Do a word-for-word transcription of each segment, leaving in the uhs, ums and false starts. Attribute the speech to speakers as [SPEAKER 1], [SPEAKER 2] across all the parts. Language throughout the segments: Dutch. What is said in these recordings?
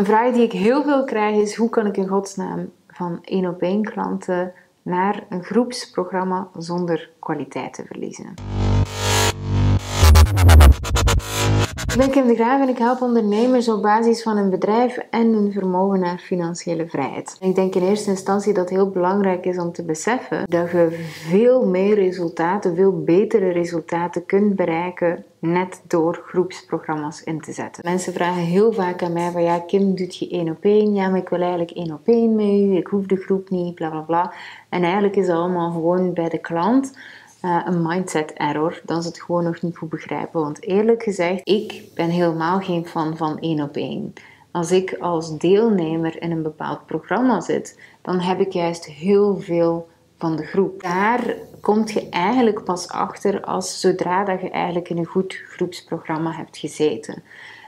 [SPEAKER 1] Een vraag die ik heel veel krijg is: hoe kan ik in godsnaam van één op één klanten naar een groepsprogramma zonder kwaliteit te verliezen? Ik ben Kim de Graaf en ik help ondernemers op basis van een bedrijf en hun vermogen naar financiële vrijheid. Ik denk in eerste instantie dat het heel belangrijk is om te beseffen dat je veel meer resultaten, veel betere resultaten kunt bereiken net door groepsprogramma's in te zetten. Mensen vragen heel vaak aan mij van ja, Kim, doet je één op één? Ja, maar ik wil eigenlijk één op één met u, ik hoef de groep niet, bla bla bla. En eigenlijk is dat allemaal gewoon bij de klant Uh, een mindset error, dat ze het gewoon nog niet goed begrijpen. Want eerlijk gezegd, ik ben helemaal geen fan van één op één. Als ik als deelnemer in een bepaald programma zit, dan heb ik juist heel veel van de groep. Daar kom je eigenlijk pas achter als zodra dat je eigenlijk in een goed groepsprogramma hebt gezeten.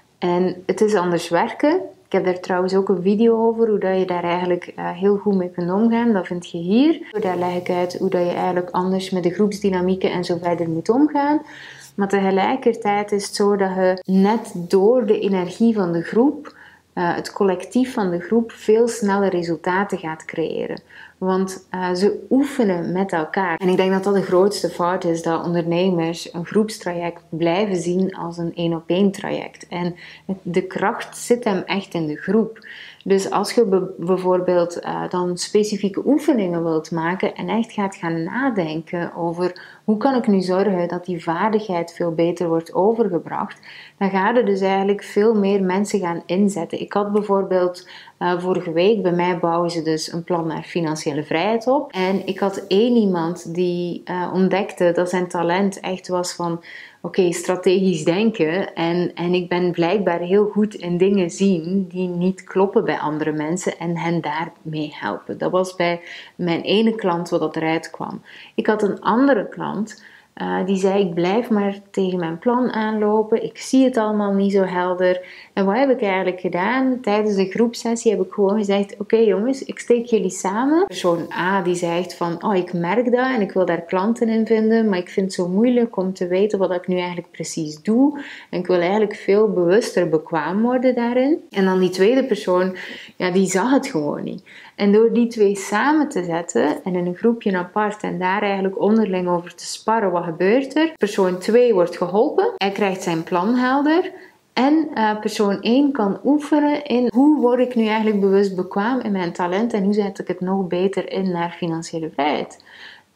[SPEAKER 1] En het is anders werken. Ik heb daar trouwens ook een video over, hoe dat je daar eigenlijk uh, heel goed mee kunt omgaan. Dat vind je hier. Daar leg ik uit hoe dat je eigenlijk anders met de groepsdynamieken en zo verder moet omgaan. Maar tegelijkertijd is het zo dat je net door de energie van de groep, uh, het collectief van de groep, veel sneller resultaten gaat creëren. Want uh, ze oefenen met elkaar. En ik denk dat dat de grootste fout is, dat ondernemers een groepstraject blijven zien als een één op één traject. En de kracht zit hem echt in de groep. Dus als je be- bijvoorbeeld uh, dan specifieke oefeningen wilt maken en echt gaat gaan nadenken over hoe kan ik nu zorgen dat die vaardigheid veel beter wordt overgebracht, dan ga je dus eigenlijk veel meer mensen gaan inzetten. Ik had bijvoorbeeld uh, vorige week, bij mij bouwen ze dus een plan naar financiële vrijheid op. En ik had één iemand die uh, ontdekte dat zijn talent echt was van oké, okay, strategisch denken. En, en ik ben blijkbaar heel goed in dingen zien die niet kloppen bij andere mensen en hen daarmee helpen. Dat was bij mijn ene klant wat dat eruit kwam. Ik had een andere klant uh, die zei, ik blijf maar tegen mijn plan aanlopen. Ik zie het allemaal niet zo helder. En wat heb ik eigenlijk gedaan? Tijdens de groepsessie heb ik gewoon gezegd, oké okay, jongens, ik steek jullie samen. Persoon A die zegt van, oh ik merk dat en ik wil daar klanten in vinden, maar ik vind het zo moeilijk om te weten wat ik nu eigenlijk precies doe. En ik wil eigenlijk veel bewuster bekwaam worden daarin. En dan die tweede persoon, ja, die zag het gewoon niet. En door die twee samen te zetten en in een groepje apart en daar eigenlijk onderling over te sparren, wat gebeurt er? Persoon twee wordt geholpen, hij krijgt zijn plan helder. En uh, persoon één kan oefenen in hoe word ik nu eigenlijk bewust bekwaam in mijn talent en hoe zet ik het nog beter in naar financiële vrijheid.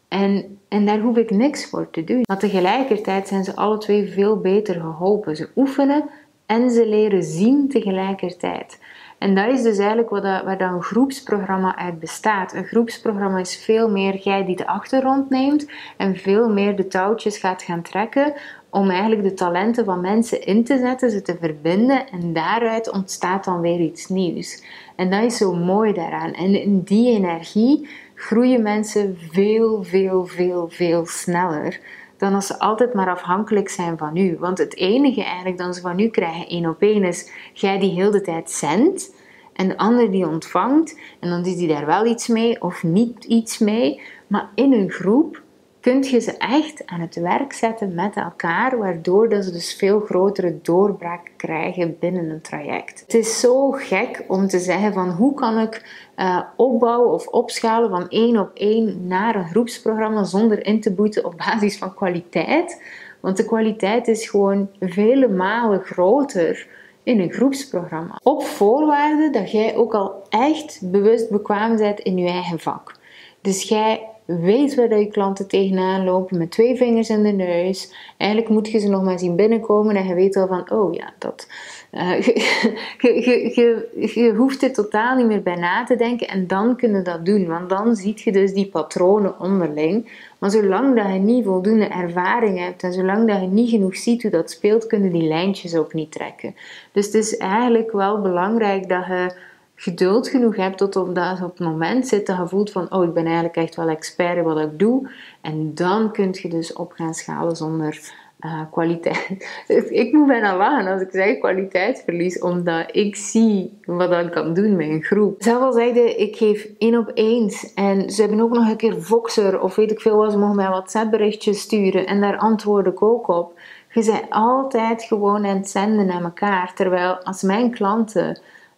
[SPEAKER 1] En, en daar hoef ik niks voor te doen. Maar tegelijkertijd zijn ze alle twee veel beter geholpen. Ze oefenen en ze leren zien tegelijkertijd. En dat is dus eigenlijk wat dat, waar dat een groepsprogramma uit bestaat. Een groepsprogramma is veel meer jij die de achtergrond neemt en veel meer de touwtjes gaat gaan trekken om eigenlijk de talenten van mensen in te zetten, ze te verbinden en daaruit ontstaat dan weer iets nieuws. En dat is zo mooi daaraan. En in die energie groeien mensen veel, veel, veel, veel sneller dan als ze altijd maar afhankelijk zijn van u. Want het enige eigenlijk dat ze van u krijgen, één op één, is jij die heel de tijd zendt en de ander die ontvangt en dan doet die daar wel iets mee of niet iets mee. Maar in een groep kun je ze echt aan het werk zetten met elkaar, waardoor dat ze dus veel grotere doorbraak krijgen binnen een traject. Het is zo gek om te zeggen van hoe kan ik uh, opbouwen of opschalen van één op één naar een groepsprogramma zonder in te boeten op basis van kwaliteit. Want de kwaliteit is gewoon vele malen groter in een groepsprogramma. Op voorwaarde dat jij ook al echt bewust bekwaam bent in je eigen vak. Dus jij weet waar je klanten tegenaan lopen met twee vingers in de neus. Eigenlijk moet je ze nog maar zien binnenkomen en je weet al van, oh ja, dat... Uh, je, je, je, je, je hoeft er totaal niet meer bij na te denken en dan kun je dat doen. Want dan zie je dus die patronen onderling. Maar zolang dat je niet voldoende ervaring hebt en zolang dat je niet genoeg ziet hoe dat speelt, kunnen die lijntjes ook niet trekken. Dus het is eigenlijk wel belangrijk dat je geduld genoeg hebt tot op dat op het moment zit dat je voelt van, oh, ik ben eigenlijk echt wel expert in wat ik doe. En dan kun je dus op gaan schalen zonder uh, kwaliteit. Ik moet bijna lachen als ik zeg kwaliteitsverlies, omdat ik zie wat ik kan doen met een groep. Zelf al zeide, ik geef één op eens en ze hebben ook nog een keer Voxer of weet ik veel wat, ze mogen mij een WhatsApp berichtje sturen en daar antwoord ik ook op. Je bent altijd gewoon aan het zenden naar elkaar, terwijl als mijn klanten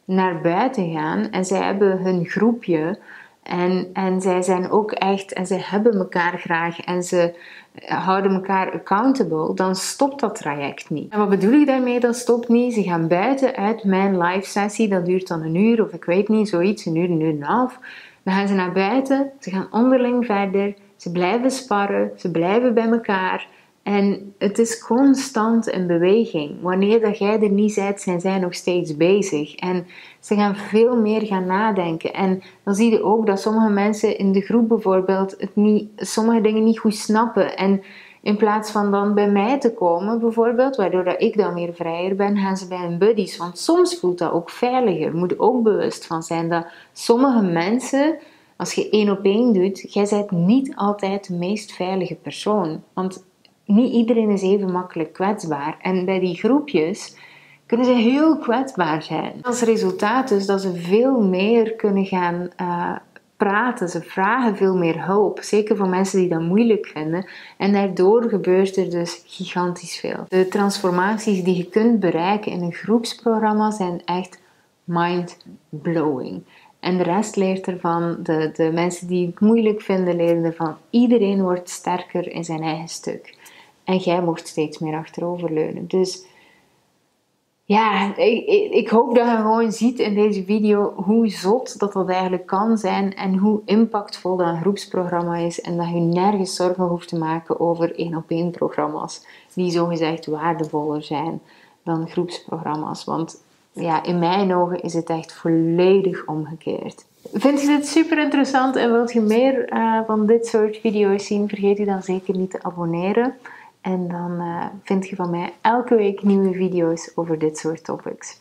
[SPEAKER 1] naar buiten gaan en zij hebben hun groepje en, en zij zijn ook echt en zij hebben elkaar graag en ze houden elkaar accountable, dan stopt dat traject niet. En wat bedoel ik daarmee, dat stopt niet? Ze gaan buiten uit mijn live sessie, dat duurt dan een uur of ik weet niet, zoiets, een uur, een uur en een half. Dan gaan ze naar buiten, ze gaan onderling verder, ze blijven sparren, ze blijven bij elkaar. En het is constant in beweging. Wanneer dat jij er niet bent, zijn zij nog steeds bezig. En ze gaan veel meer gaan nadenken. En dan zie je ook dat sommige mensen in de groep bijvoorbeeld het niet, sommige dingen niet goed snappen. En in plaats van dan bij mij te komen bijvoorbeeld, waardoor dat ik dan weer vrijer ben, gaan ze bij hun buddies. Want soms voelt dat ook veiliger. Je moet er ook bewust van zijn dat sommige mensen, als je één op één doet, jij bent niet altijd de meest veilige persoon. Want niet iedereen is even makkelijk kwetsbaar. En bij die groepjes kunnen ze heel kwetsbaar zijn. Als resultaat dus dat ze veel meer kunnen gaan uh, praten. Ze vragen veel meer hulp. Zeker voor mensen die dat moeilijk vinden. En daardoor gebeurt er dus gigantisch veel. De transformaties die je kunt bereiken in een groepsprogramma zijn echt mind-blowing. En de rest leert ervan. De, de mensen die het moeilijk vinden leren ervan. Iedereen wordt sterker in zijn eigen stuk. En jij mocht steeds meer achteroverleunen. Dus ja, ik, ik hoop dat je gewoon ziet in deze video hoe zot dat dat eigenlijk kan zijn. En hoe impactvol dat een groepsprogramma is. En dat je nergens zorgen hoeft te maken over één op één programma's. Die zogezegd waardevoller zijn dan groepsprogramma's. Want ja, in mijn ogen is het echt volledig omgekeerd. Vind je dit super interessant en wilt je meer uh, van dit soort video's zien? Vergeet je dan zeker niet te abonneren. En dan uh, vind je van mij elke week nieuwe video's over dit soort topics.